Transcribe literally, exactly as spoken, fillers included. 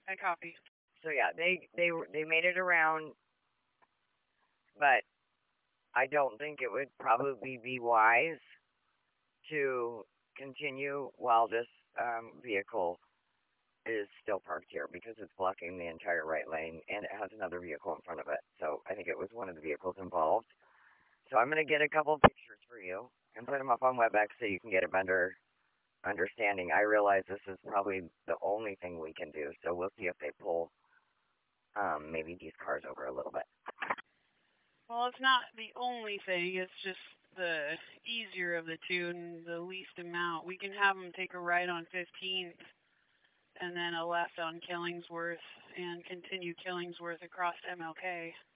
I copy. So yeah, they they were- they made it around, but I don't think it would probably be wise to continue while this um, vehicle is still parked here because it's blocking the entire right lane and it has another vehicle in front of it. So I think it was one of the vehicles involved. So I'm going to get a couple of pictures for you and put them up on WebEx so you can get a better understanding. I realize this is probably the only thing we can do. So we'll see if they pull um, maybe these cars over a little bit. Well, it's not the only thing. It's just the easier of the two and the least amount. We can have them take a right on fifteenth and then a left on Killingsworth and continue Killingsworth across M L K.